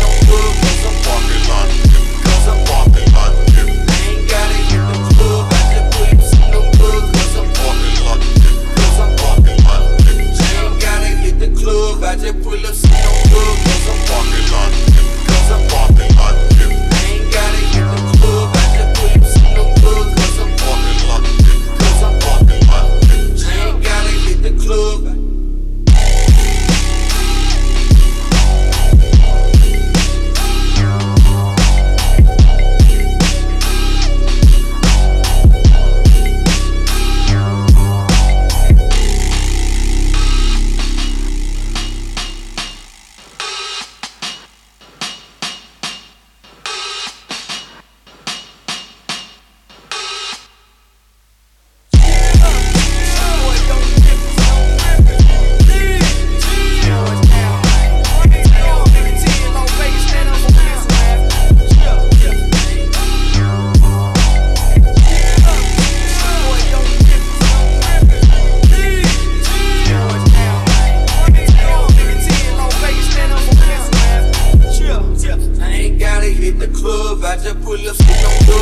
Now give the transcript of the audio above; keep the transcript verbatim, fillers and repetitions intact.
no good, cause I'm parking lot. Cause I'm parking lot. I ain't gotta hit the club, I just pull up some no good, cause I'm parking lot. Cause I'm parking lot. I ain't gotta hit the club, I just pull up some no good, cause I'm parking lot. Cause I'm parking lot. I ain't gotta hit the club, I just pull up some no good, cause I'm parking lot. Cause I'm parking lot. I ain't gotta hit the club. I just pull up, stick on